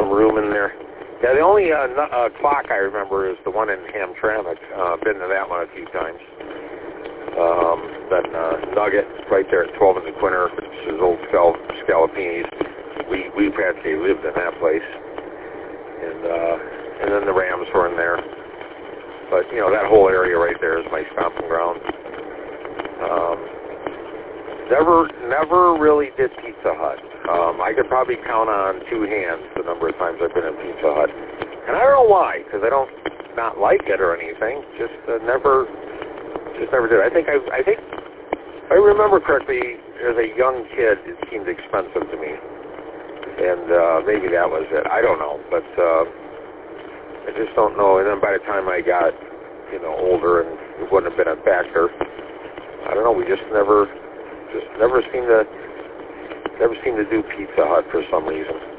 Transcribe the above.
some room in there. Yeah, the only clock I remember is the one in Hamtramck. Been to that one a few times. Then Nugget, right there at 12 and the Quinter, which is old Scalapini's. We practically lived in that place. And then the Rams were in there. But, you know, that whole area right there is my stomping ground. Never really did Pizza Hut. I could probably count on two hands the number of times I've been in Pizza Hut. And I don't know why, because I don't not like it or anything. Just never did. I think if I remember correctly, as a young kid, it seemed expensive to me. And maybe that was it. I don't know. But I just don't know. And then by the time I got, you know, older and it wouldn't have been a factor, I don't know. We just never seemed to do Pizza Hut for some reason.